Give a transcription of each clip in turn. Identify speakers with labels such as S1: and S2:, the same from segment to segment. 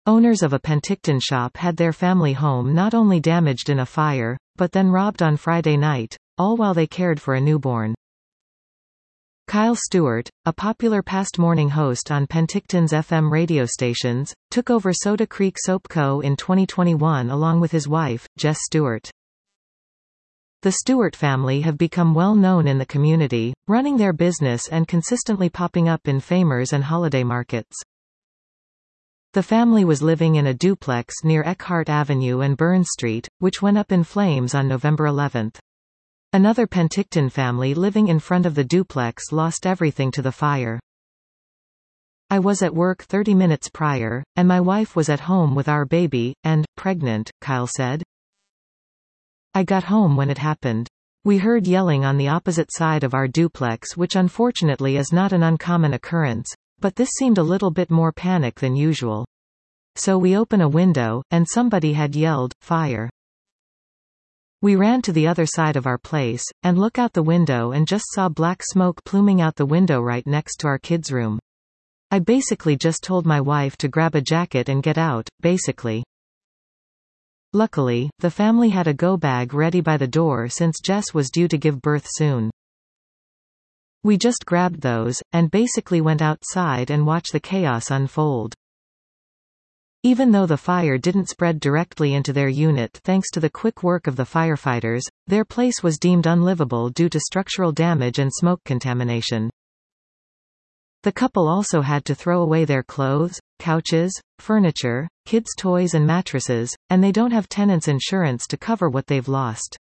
S1: Owners of a Penticton shop had their family home not only damaged in a fire, but then robbed on Friday night, all while they cared for a newborn. Kyle Stewart, a popular past morning host on Penticton's FM radio stations, took over Soda Creek Soap Co. in 2021 along with his wife, Jess Stewart. The Stewart family have become well known in the community, running their business and consistently popping up in Famers and holiday markets. The family was living in a duplex near Eckhart Avenue and Burns Street, which went up in flames on November 11. Another Penticton family living in front of the duplex lost everything to the fire. I was at work 30 minutes prior, and my wife was at home with our baby, and pregnant, Kyle said. I got home when it happened. We heard yelling on the opposite side of our duplex, which unfortunately is not an uncommon occurrence, but this seemed a little bit more panic than usual. So we open a window, and somebody had yelled, "Fire." We ran to the other side of our place, and look out the window and just saw black smoke pluming out the window right next to our kids' room. I basically just told my wife to grab a jacket and get out, basically. Luckily, the family had a go bag ready by the door since Jess was due to give birth soon. We just grabbed those, and basically went outside and watched the chaos unfold. Even though the fire didn't spread directly into their unit thanks to the quick work of the firefighters, their place was deemed unlivable due to structural damage and smoke contamination. The couple also had to throw away their clothes, couches, furniture, kids' toys and mattresses, and they don't have tenants' insurance to cover what they've lost.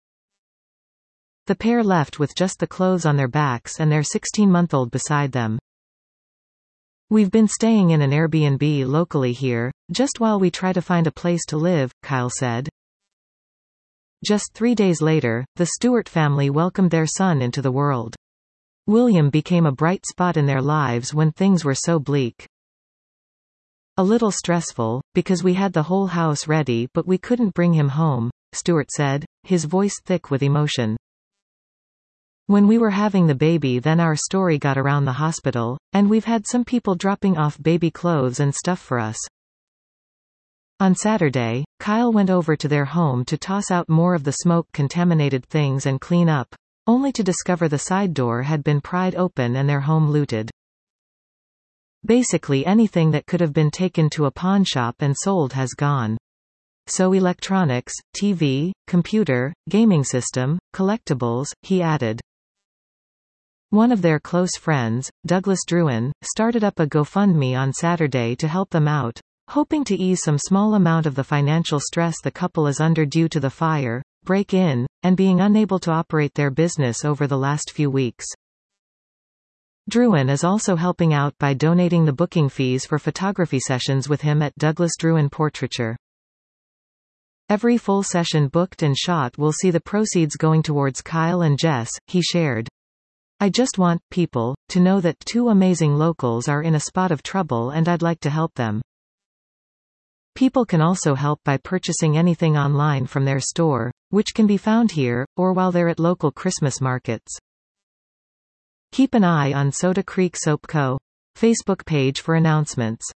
S1: The pair left with just the clothes on their backs and their 16-month-old beside them. We've been staying in an Airbnb locally here, just while we try to find a place to live, Kyle said. Just 3 days later, the Stewart family welcomed their son into the world. William became a bright spot in their lives when things were so bleak. A little stressful, because we had the whole house ready but we couldn't bring him home, Stewart said, his voice thick with emotion. When we were having the baby, then our story got around the hospital, and we've had some people dropping off baby clothes and stuff for us. On Saturday, Kyle went over to their home to toss out more of the smoke-contaminated things and clean up, only to discover the side door had been pried open and their home looted. Basically anything that could have been taken to a pawn shop and sold has gone. So electronics, TV, computer, gaming system, collectibles, he added. One of their close friends, Douglas Druin, started up a GoFundMe on Saturday to help them out, hoping to ease some small amount of the financial stress the couple is under due to the fire, break-in, and being unable to operate their business over the last few weeks. Druin is also helping out by donating the booking fees for photography sessions with him at Douglas Druin Portraiture. Every full session booked and shot will see the proceeds going towards Kyle and Jess, he shared. I just want people to know that two amazing locals are in a spot of trouble and I'd like to help them. People can also help by purchasing anything online from their store, which can be found here, or while they're at local Christmas markets. Keep an eye on Soda Creek Soap Co. Facebook page for announcements.